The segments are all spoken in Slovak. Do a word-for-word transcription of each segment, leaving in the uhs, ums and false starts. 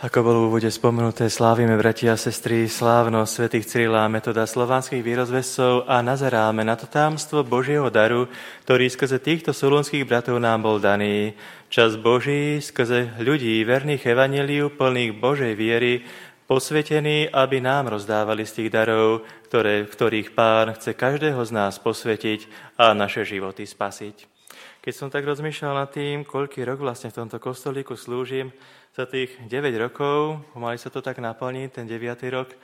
Ako bolo v úvode spomenuté, slávime, bratia a sestry, slávnosť svätých Cyrila a Metoda, slovanských vierozvescov a nazeráme na to tajomstvo Božieho daru, ktorý skrze týchto solúnskych bratov nám bol daný. Čas Boží skrze ľudí verných evanjeliu, plných Božej viery, posvetení, aby nám rozdávali z tých darov, ktoré, v ktorých Pán chce každého z nás posvetiť a naše životy spasiť. Keď som tak rozmýšľal nad tým, koľký rok vlastne v tomto kostolíku slúžim, za tých deväť rokov, pomaly sa to tak naplní, ten deviaty rok,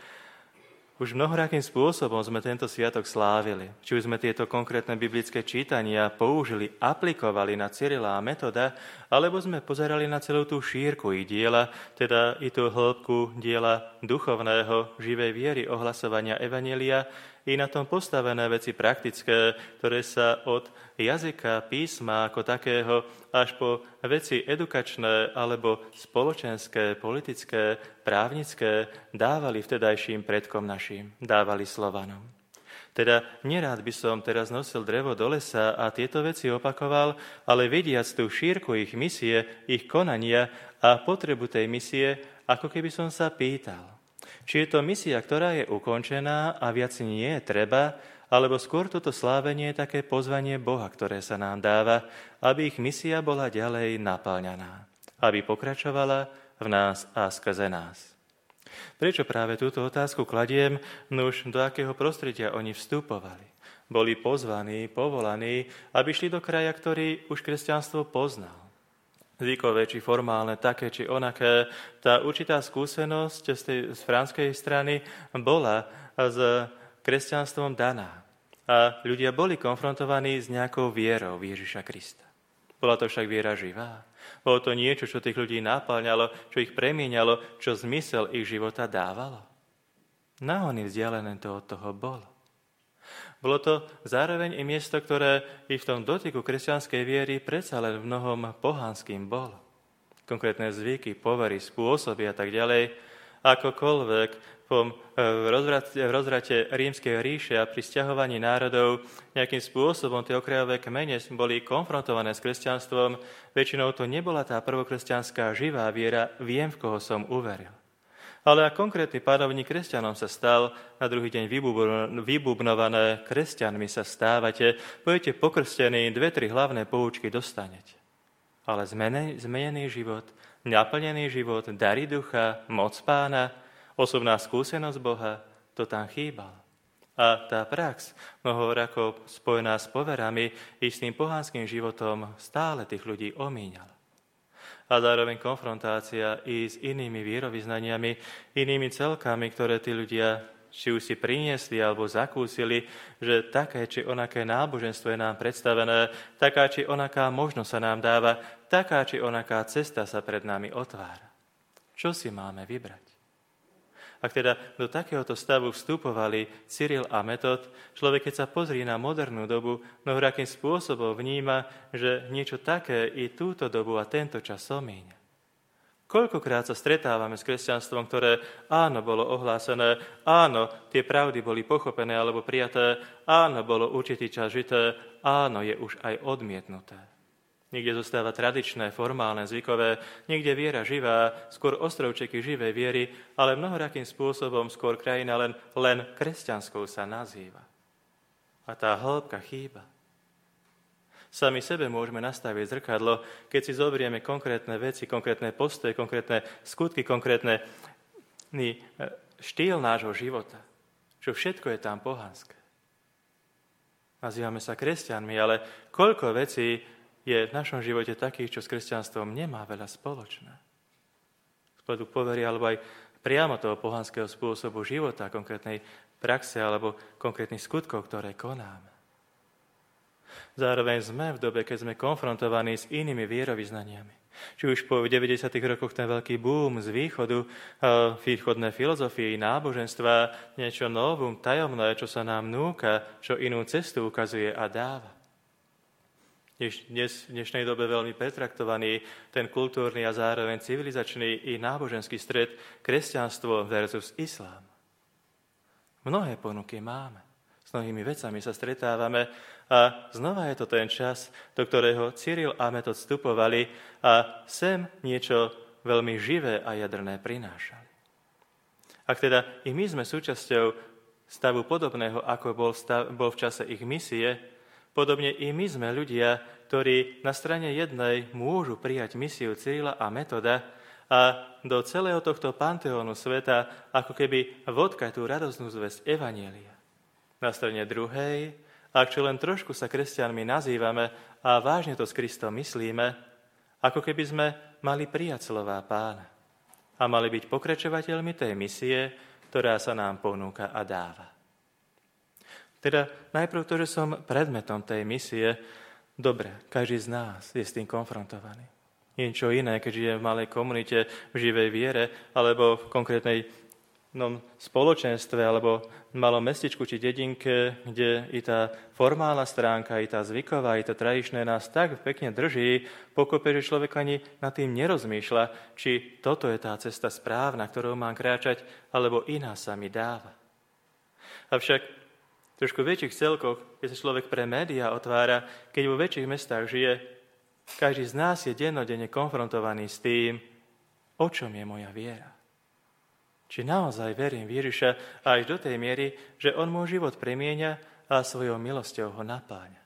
už mnohorakým spôsobom sme tento sviatok slávili. Či už sme tieto konkrétne biblické čítania použili, aplikovali na Cyrila a Metoda, alebo sme pozerali na celú tú šírku ich diela, teda i tú hĺbku diela duchovného, živej viery, ohlasovania evanjelia, i na tom postavené veci praktické, ktoré sa od jazyka, písma ako takého až po veci edukačné alebo spoločenské, politické, právnické dávali vtedajším predkom našim, dávali Slovanom. Teda nerád by som teraz nosil drevo do lesa a tieto veci opakoval, ale vidiac tú šírku ich misie, ich konania a potrebu tej misie, ako keby som sa pýtal, či je to misia, ktorá je ukončená a viac nie je treba, alebo skôr toto slávenie je také pozvanie Boha, ktoré sa nám dáva, aby ich misia bola ďalej naplňaná, aby pokračovala v nás a skrze nás. Prečo práve túto otázku kladiem? Nuž, do akého prostredia oni vstupovali? Boli pozvaní, povolaní, aby šli do kraja, ktorý už kresťanstvo poznal. Zvykové či formálne, také či onaké, tá určitá skúsenosť z tej z franskej strany bola s kresťanstvom daná. A ľudia boli konfrontovaní s nejakou vierou v Ježiša Krista. Bola to však viera živá. Bolo to niečo, čo tých ľudí napĺňalo, čo ich premieňalo, čo zmysel ich života dávalo. Nahony vzdialené to od toho bolo. Bolo to zároveň i miesto, ktoré i v tom dotyku kresťanskej viery predsa len v mnohom pohanským bolo. Konkrétne zvyky, povery, spôsoby a tak ďalej, akokoľvek po rozvrate, v rozvrate rímskej ríše a pri sťahovaní národov nejakým spôsobom tie okrajové kmene boli konfrontované s kresťanstvom, väčšinou to nebola tá prvokresťanská živá viera, viem, v koho som uveril. Ale ak konkrétny pánovník kresťanom sa stal, na druhý deň vybubnované kresťanmi sa stávate, budete pokrstení, dve, tri hlavné poučky dostanete. Ale zmenený, zmenený život, naplnený život, dary ducha, moc Pána, osobná skúsenosť Boha, to tam chýbal. A tá prax, mnoho rokov spojená s poverami i s tým pohanským životom, stále tých ľudí omíňala. A zároveň konfrontácia i s inými vierovyznaniami, inými celkami, ktoré tí ľudia či už si priniesli alebo zakúsili, že také či onaké náboženstvo je nám predstavené, taká či onaká možnosť sa nám dáva, taká či onaká cesta sa pred nami otvára. Čo si máme vybrať? Ak teda do takéhoto stavu vstupovali Cyril a Metod, človek, keď sa pozrie na modernú dobu, mnohorakým spôsobom vníma, že niečo také i túto dobu a tento čas omíňa. Koľkokrát sa stretávame s kresťanstvom, ktoré áno, bolo ohlásené, áno, tie pravdy boli pochopené alebo prijaté, áno, bolo určitý čas žité, áno, je už aj odmietnuté. Niekde zostáva tradičné, formálne, zvykové, niekde viera živá, skôr ostrovčeky živej viery, ale mnohorakým spôsobom skôr krajina len, len kresťanskou sa nazýva. A tá hĺbka chýba. Sami sebe môžeme nastaviť zrkadlo, keď si zoberieme konkrétne veci, konkrétne postoje, konkrétne skutky, konkrétny štýl nášho života. Čo všetko je tam pohanské. Nazývame sa kresťanmi, ale koľko vecí je v našom živote takých, čo s kresťanstvom nemá veľa spoločné. Z pohľadu povery alebo aj priamo toho pohanského spôsobu života, konkrétnej praxe alebo konkrétnych skutkov, ktoré konáme. Zároveň sme v dobe, keď sme konfrontovaní s inými vierovyznaniami. Či už po deväťdesiatych rokoch ten veľký boom z východu, východné filozofie, náboženstva, niečo novum, tajomné, čo sa nám núka, čo inú cestu ukazuje a dáva. Dnes v dnešnej dobe veľmi pretraktovaný ten kultúrny a zároveň civilizačný i náboženský stred kresťanstvo versus islám. Mnohé ponuky máme. S mnohými vecami sa stretávame a znova je to ten čas, do ktorého Cyril a Metod vstupovali a sem niečo veľmi živé a jadrné prinášali. Ak teda i my sme súčasťou stavu podobného, ako bol, stav, bol v čase ich misie, podobne i my sme ľudia, ktorí na strane jednej môžu prijať misiu Cyrila a Metoda a do celého tohto panteónu sveta ako keby vodkať tú radosnú zvesť Evanjelia. Na strane druhej, ak čo len trošku sa kresťanmi nazývame a vážne to s Kristom myslíme, ako keby sme mali prijať slová Pána a mali byť pokračovateľmi tej misie, ktorá sa nám ponúka a dáva. Teda najprv to, že som predmetom tej misie, dobre, každý z nás je s tým konfrontovaný. Niečo iné, keď žije v malej komunite, v živej viere, alebo v konkrétnej no, spoločenstve, alebo v malom mestečku či dedinke, kde i tá formálna stránka, i tá zvyková, i tá tradičné nás tak pekne drží, pokope, že človek ani nad tým nerozmýšľa, či toto je tá cesta správna, ktorou mám kráčať, alebo iná sa mi dáva. Avšak trošku v väčších celkoch, keď sa človek pre médiá otvára, keď vo väčších mestách žije, každý z nás je dennodenne konfrontovaný s tým, o čom je moja viera. Či naozaj verím v Ježiša až do tej miery, že on môj život premieňa a svojou milosťou ho napáňa.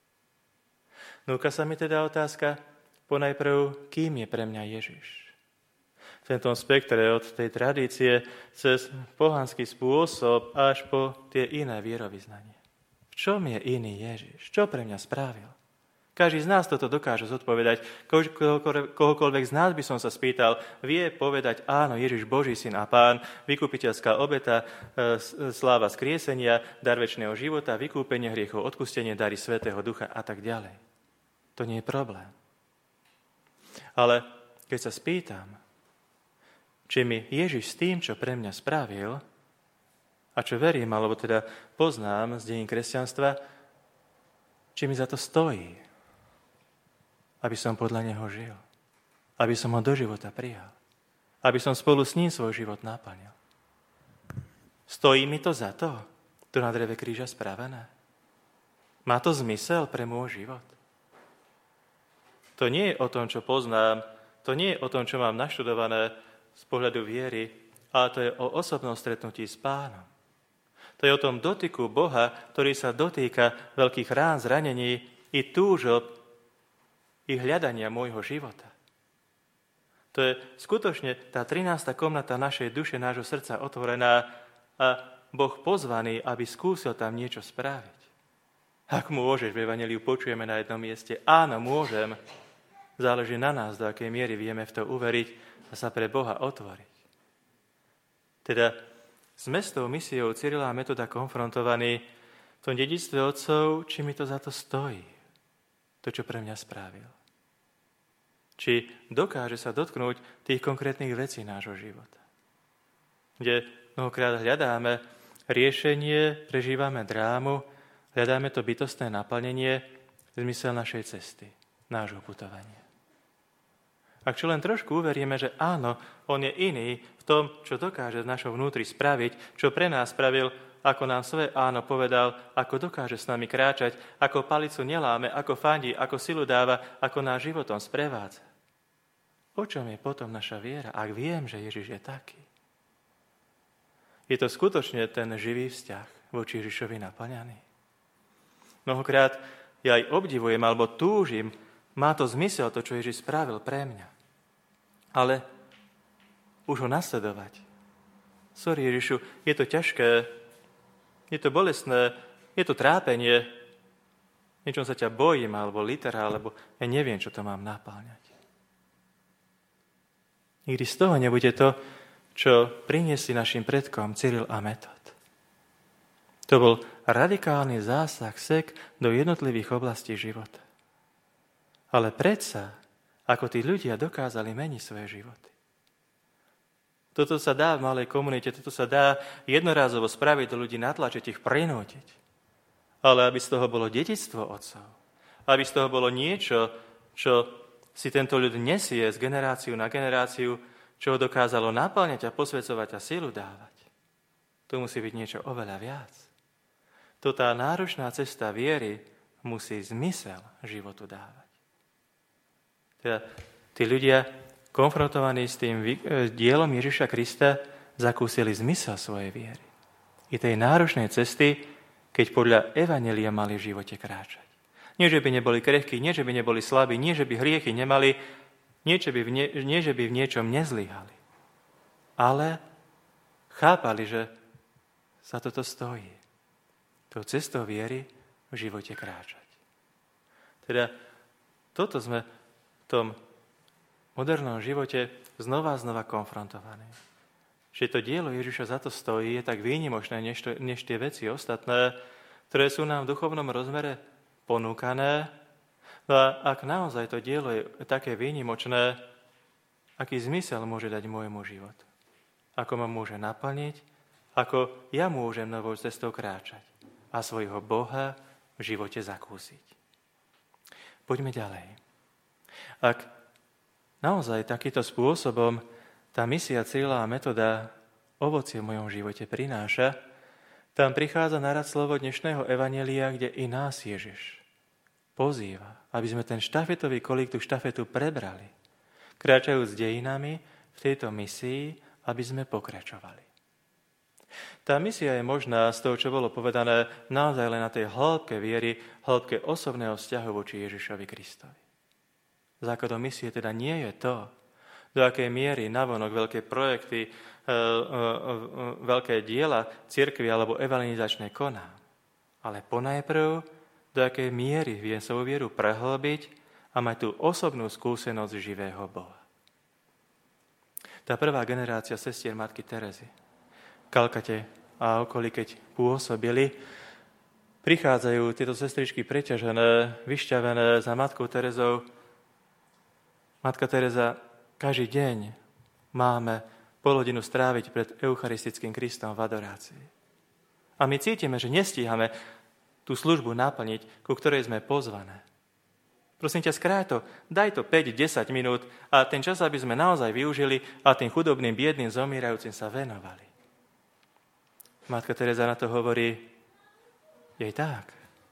Núka sa mi teda otázka, ponajprv, kým je pre mňa Ježiš? V tomto spektre od tej tradície cez pohanský spôsob až po tie iné vierovyznanie. V čom je iný Ježiš? Čo pre mňa spravil? Každý z nás toto dokáže zodpovedať. Kohokoľvek z nás by som sa spýtal, vie povedať, áno, Ježiš Boží syn a Pán, vykupiteľská obeta, sláva skriesenia, dar večného života, vykúpenie hriechov, odpustenie, dary Svätého Ducha a tak ďalej. To nie je problém. Ale keď sa spýtam, či mi Ježiš s tým, čo pre mňa spravil, a čo verím, alebo teda poznám z dejín kresťanstva, či mi za to stojí, aby som podľa neho žil, aby som ho do života prijal, aby som spolu s ním svoj život naplnil. Stojí mi to za to, to na dreve kríža spravené? Má to zmysel pre môj život? To nie je o tom, čo poznám, to nie je o tom, čo mám naštudované z pohľadu viery, ale to je o osobnom stretnutí s Pánom. To je o tom dotyku Boha, ktorý sa dotýka veľkých rán, zranení i túžob, i hľadania môjho života. To je skutočne tá trinásta komnata našej duše, nášho srdca otvorená a Boh pozvaný, aby skúsil tam niečo spraviť. Ak môžeš, v Evanjeliu počujeme na jednom mieste, áno, môžem, záleží na nás, do akej miery vieme v to uveriť a sa pre Boha otvoriť. Teda sme s tou misiou Cyrila a Metoda konfrontovaní v tom dedičstve otcov, či mi to za to stojí. To, čo pre mňa spravil. Či dokáže sa dotknúť tých konkrétnych vecí nášho života. Kde mnohokrát hľadáme riešenie, prežívame drámu, hľadáme to bytostné naplnenie, zmysel našej cesty, nášho putovania. Ak čo len trošku uveríme, že áno, on je iný v tom, čo dokáže v našom vnútri spraviť, čo pre nás spravil, ako nám svoje áno povedal, ako dokáže s nami kráčať, ako palicu neláme, ako fandí, ako silu dáva, ako náš životom sprevádza. O čom je potom naša viera, ak viem, že Ježiš je taký? Je to skutočne ten živý vzťah voči Ježišovi naplňaný. Mnohokrát ja aj obdivujem, alebo túžim, má to zmysel, to, čo Ježiš spravil pre mňa. Ale už ho nasledovať. Sorry, Ježišu, je to ťažké, je to bolestné, je to trápenie, niečom sa ťa bojím, alebo litera, alebo ja neviem, čo to mám napáľňať. Nikdy z toho nebude to, čo priniesli našim predkom Cyril a Metod. To bol radikálny zásah sek do jednotlivých oblastí života. Ale predsa, ako tí ľudia dokázali meniť svoje životy. Toto sa dá v malej komunite, toto sa dá jednorázovo spraviť, do ľudí natlačiť, ich prinútiť. Ale aby z toho bolo dedičstvo otcov, aby z toho bolo niečo, čo si tento ľud nesie z generáciu na generáciu, čo ho dokázalo naplňať a posvedzovať a silu dávať. To musí byť niečo oveľa viac. To tá náročná cesta viery musí zmysel životu dávať. Teda tí ľudia konfrontovaní s tým dielom Ježiša Krista, zakúsili zmysel svojej viery. I tej náročnej cesty, keď podľa evanjelia mali v živote kráčať. Nie, že by neboli krehkí, nie, že by neboli slabí, nie, že by hriechy nemali, nie, že by v, nie, nie, že by v niečom nezlyhali. Ale chápali, že sa toto stojí. Tou cestou viery v živote kráčať. Teda toto sme v tom modernom živote znova a znova konfrontovaní. Že to dielo Ježiša za to stojí, je tak výnimočné, než, to, než tie veci ostatné, ktoré sú nám v duchovnom rozmere ponúkané. No a ak naozaj to dielo je také výnimočné, aký zmysel môže dať môjmu životu? Ako ma môže naplniť? Ako ja môžem novou cestou kráčať a svojho Boha v živote zakúsiť? Poďme ďalej. Ak naozaj takýmto spôsobom tá misia, Cyrila a Metoda ovocie v mojom živote prináša, tam prichádza na rad slovo dnešného evanjelia, kde i nás Ježiš pozýva, aby sme ten štafetový kolík, tú štafetu prebrali, kráčajúc dejinami v tejto misii, aby sme pokračovali. Tá misia je možná z toho, čo bolo povedané, naozaj len na tej hĺbke viery, hĺbke osobného vzťahu voči Ježišovi Kristovi. Základom misie teda nie je to, do akej miery navonok veľké projekty, e, e, e, veľké diela cirkvi alebo evangelizačné koná. Ale ponajprv, do akej miery vie svoju vieru prehlbiť a mať tú osobnú skúsenosť živého Boha. Tá prvá generácia sestier matky Terezy, Kalkate a okolí, keď pôsobili, prichádzajú tieto sestričky preťažené, vyšťavené za matkou Terezou. Matka Tereza, každý deň máme pol hodinu stráviť pred eucharistickým Kristom v adorácii. A my cítime, že nestíhame tú službu naplniť, ku ktorej sme pozvané. Prosím ťa, skráť to, daj to päť až desať minút a ten čas, aby sme naozaj využili a tým chudobným, biedným, zomírajúcim sa venovali. Matka Tereza na to hovorí, jej tak,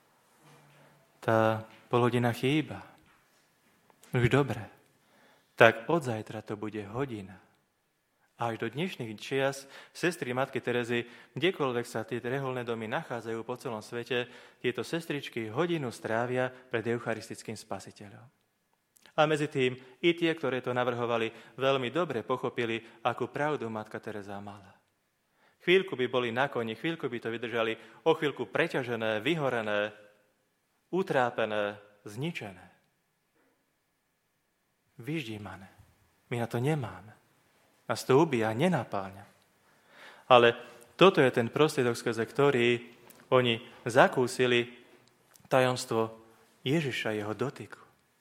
tá pol hodina chýba. Už dobre. Tak od zajtra to bude hodina. A až do dnešných čias sestry matky Terezy, kdekoľvek sa tie reholné domy nachádzajú po celom svete, tieto sestričky hodinu strávia pred eucharistickým spasiteľom. A medzi tým i tie, ktoré to navrhovali, veľmi dobre pochopili, akú pravdu matka Tereza mala. Chvíľku by boli na koni, chvíľku by to vydržali, o chvíľku preťažené, vyhorené, utrápené, zničené. Vyždímané. My na to nemáme. Nás to ubíja, nenapáľa. Ale toto je ten prostriedok, skrze ktorý oni zakúsili tajomstvo Ježiša, jeho dotyku.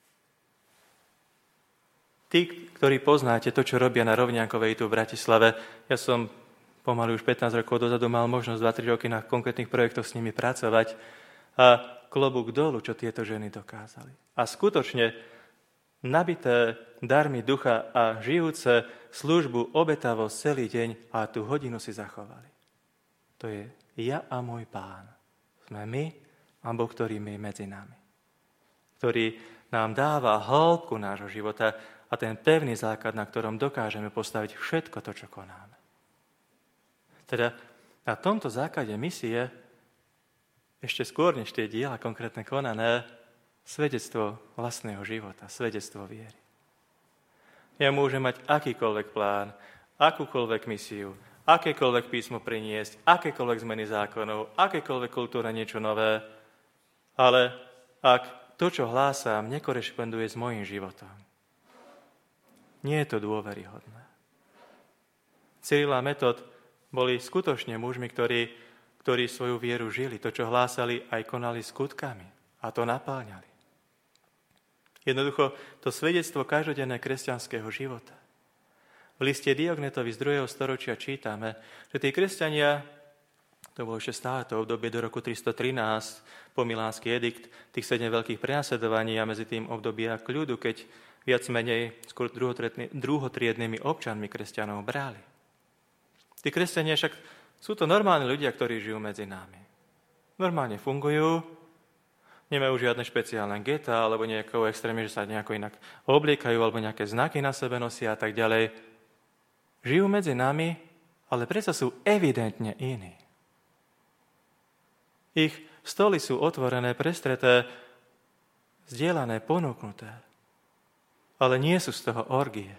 Tí, ktorí poznáte to, čo robia na Rovňankovej tu v Bratislave, ja som pomaly už pätnásť rokov dozadu mal možnosť dva tri roky na konkrétnych projektoch s nimi pracovať a klobúk dolu, čo tieto ženy dokázali. A skutočne nabité darmi ducha a žijúce službu obetavosť celý deň a tú hodinu si zachovali. To je ja a môj Pán. Sme my a Boh, ktorý je medzi nami. Ktorý nám dáva hĺbku nášho života a ten pevný základ, na ktorom dokážeme postaviť všetko to, čo konáme. Teda na tomto základe misie, ešte skôr než tie diela konkrétne konané, svedectvo vlastného života, svedectvo viery. Ja môžem mať akýkoľvek plán, akúkoľvek misiu, akékoľvek písmo priniesť, akékoľvek zmeny zákonov, akékoľvek kultúra niečo nové, ale ak to, čo hlásam, nekorešponduje s mojím životom, nie je to dôveryhodné. Cyril a Metod boli skutočne mužmi, ktorí, ktorí svoju vieru žili. To, čo hlásali, aj konali skutkami a to napáľňali. Jednoducho to svedectvo každodenné kresťanského života. V liste Diognetovi z druhého storočia čítame, že tí kresťania, to bolo ešte stále to obdobie do roku tristotrinásť, po Milánsky edikt, tých sedem veľkých prenasledovaní a medzi tým obdobia kľudu, keď viac menej skôr druhotriednymi občanmi kresťanov brali. Tí kresťania však sú to normálni ľudia, ktorí žijú medzi nami. Normálne fungujú, Nemajú žiadne špeciálne geta, alebo nejakou extrémne, že sa nejako inak obliekajú, alebo nejaké znaky na sebe nosia a tak ďalej. Žijú medzi nami, ale predsa sú evidentne iní. Ich stoly sú otvorené, prestreté, zdieľané, ponúknuté, ale nie sú z toho orgie.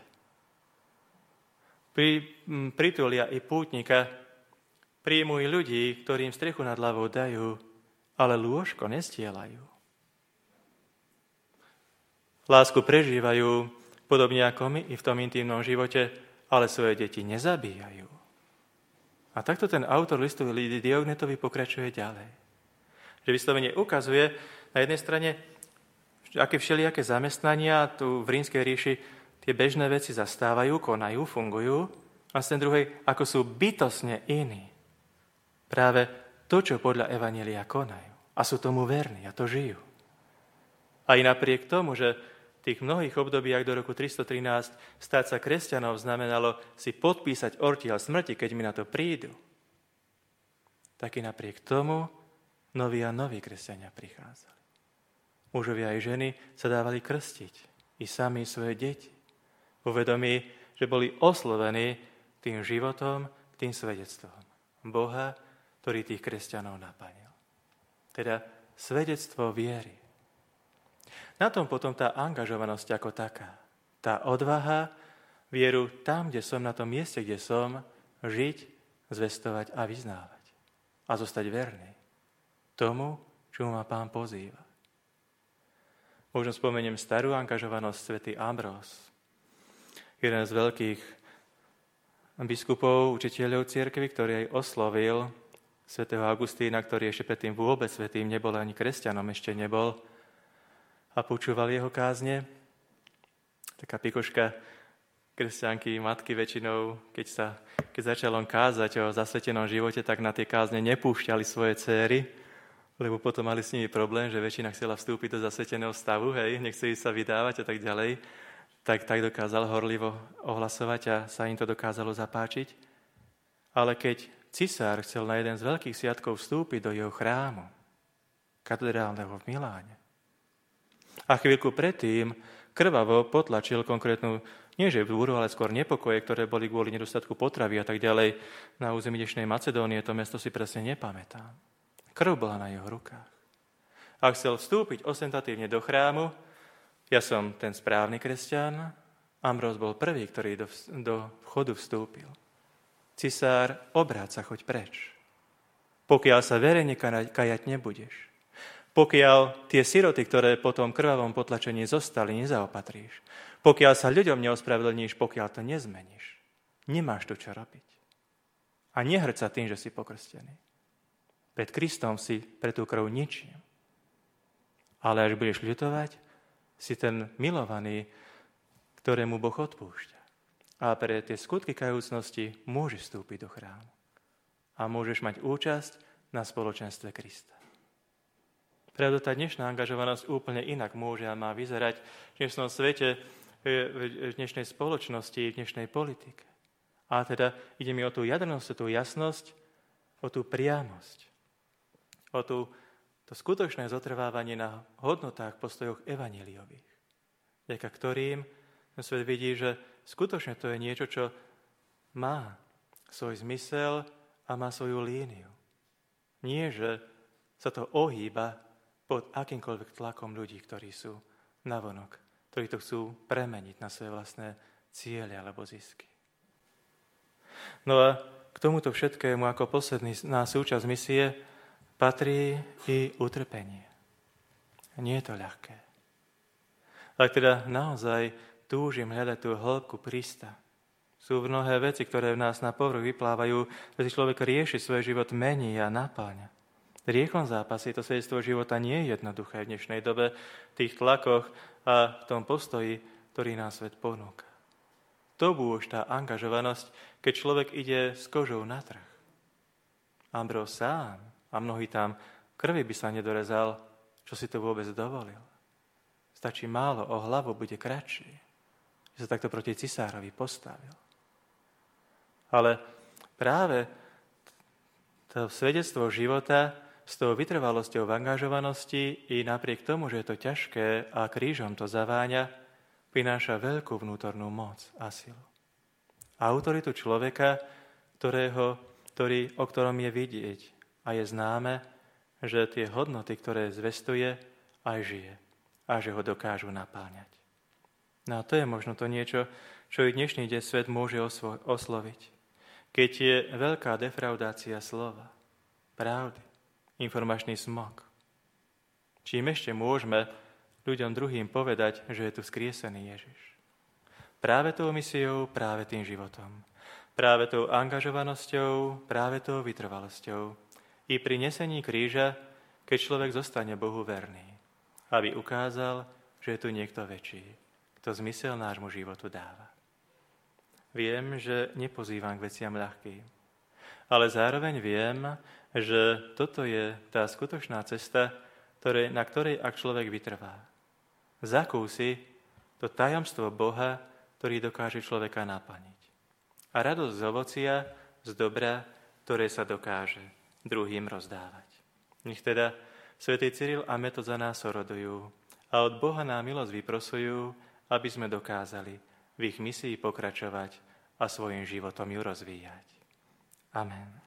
Pri, pritulia i pútnika, príjmu i ľudí, ktorým strechu nad hlavou dajú, ale lôžko nestieľajú. Lásku prežívajú, podobne ako my i v tom intímnom živote, ale svoje deti nezabíjajú. A takto ten autor listu Diognetovi pokračuje ďalej. Že vyslovene ukazuje na jednej strane, aké všelijaké zamestnania tu v Rímskej ríši tie bežné veci zastávajú, konajú, fungujú, a z ten druhej, ako sú bytostne iní. Práve to, čo podľa Evanjelia konajú. A sú tomu verní a to žijú. A i napriek tomu, že v tých mnohých obdobiach do roku tristotrinásť stať sa kresťanov znamenalo si podpísať ortiaľ smrti, keď mi na to prídu, tak i napriek tomu noví a noví kresťania prichádzali. Mužovia i ženy sa dávali krstiť, i sami svoje deti. Uvedomí, že boli oslovení tým životom, tým svedectvom Boha, ktorý tých kresťanov naplnil. Teda svedectvo viery. Na tom potom tá angažovanosť ako taká. Tá odvaha, vieru tam, kde som, na tom mieste, kde som, žiť, zvestovať a vyznávať. A zostať verný tomu, čo ma Pán pozýva. Možno spomeniem starú angažovanosť svätý Ambrós, jeden z veľkých biskupov, učiteľov cirkvi, ktorý aj oslovil svätého Augustína, ktorý ešte predtým vôbec svätým nebol, ani kresťanom ešte nebol, a počúval jeho kázne. Taká pikoška kresťanky, matky väčšinou, keď, sa, keď začal on kázať o zasvetenom živote, tak na tie kázne nepúšťali svoje céry, lebo potom mali s nimi problém, že väčšina chcela vstúpiť do zasveteného stavu, hej, nechceli sa vydávať a tak ďalej. Tak, tak dokázal horlivo ohlasovať a sa im to dokázalo zapáčiť. Ale keď cisár chcel na jeden z veľkých sviatkov vstúpiť do jeho chrámu, katedrálneho v Miláne, a chvíľku predtým krvavo potlačil konkrétnu, nie že búru, ale skôr nepokoje, ktoré boli kvôli nedostatku potravy a tak ďalej na území dnešnej Macedónie, to mesto si presne nepamätám. Krv bola na jeho rukách. A chcel vstúpiť ostentatívne do chrámu, ja som ten správny kresťan, Ambrós bol prvý, ktorý do, do vchodu vstúpil. Cisár, obráť sa, choď preč. Pokiaľ sa verejne kajať nebudeš, pokiaľ tie siroty, ktoré po tom krvavom potlačení zostali, nezaopatríš, pokiaľ sa ľuďom neospravedlníš, pokiaľ to nezmeníš, nemáš tu čo robiť. A nehrď sa tým, že si pokrstený. Pred Kristom si pre tú krv ničím. Ale až budeš ľutovať, si ten milovaný, ktorému Boh odpúšťa. A pre tie skutky kajúcnosti môžeš vstúpiť do chrámu. A môžeš mať účasť na spoločenstve Krista. Preto tá dnešná angažovanosť úplne inak môže a má vyzerať v dnešnom svete, v dnešnej spoločnosti, v dnešnej politike. A teda ide mi o tú jadrnosť, o tú jasnosť, o tú priamosť, o tú, to skutočné zotrvávanie na hodnotách, postojoch evanjeliových, vďaka ktorým svet vidí, že skutočne to je niečo, čo má svoj zmysel a má svoju líniu. Nie, že sa to ohýba pod akýmkoľvek tlakom ľudí, ktorí sú navonok, ktorí to chcú premeniť na svoje vlastné ciele alebo zisky. No a k tomuto všetkému ako posledný na súčasť misie patrí i utrpenie. Nie je to ľahké. Ak teda naozaj túžim hľadať tú hĺbku Krista, sú mnohé veci, ktoré v nás na povrch vyplávajú, že človek rieši svoj život, mení a napáľa. Riechom zápasy, to svedectvo života nie je jednoduché v dnešnej dobe, v tých tlakoch a v tom postoji, ktorý nás svet ponúka. To bôž tá angažovanosť, keď človek ide s kožou na trh. Ambrós sám, a mnohí tam krvi by sa nedorezal, čo si to vôbec dovolil. Stačí málo, o hlavu bude kratší, že sa takto proti cisárovi postavil. Ale práve to svedectvo života s tou vytrvalosťou v angažovanosti i napriek tomu, že je to ťažké a krížom to zaváňa, prináša veľkú vnútornú moc a silu. Autoritu človeka, ktorého, ktorý, o ktorom je vidieť a je známe, že tie hodnoty, ktoré zvestuje, aj žije a že ho dokážu napáňať. No a to je možno to niečo, čo i dnešný deň svet môže osvo- osloviť. Keď je veľká defraudácia slova, pravdy, informačný smog. Čím ešte môžeme ľuďom druhým povedať, že je tu skriesený Ježiš. Práve tou misiou, práve tým životom. Práve tou angažovanosťou, práve tou vytrvalosťou. I pri nesení kríža, keď človek zostane Bohu verný, aby ukázal, že je tu niekto väčší, kto zmysel nášmu životu dáva. Viem, že nepozývam k veciam ľahkým, ale zároveň viem, že toto je tá skutočná cesta, ktoré, na ktorej ak človek vytrvá. Zakúsi to tajomstvo Boha, ktorý dokáže človeka naplniť. A radosť z ovocia, z dobra, ktoré sa dokáže druhým rozdávať. Nech teda svätý Cyril a Metod za nás orodujú a od Boha nám milosť vyprosujú, aby sme dokázali v ich misii pokračovať a svojim životom ju rozvíjať. Amen.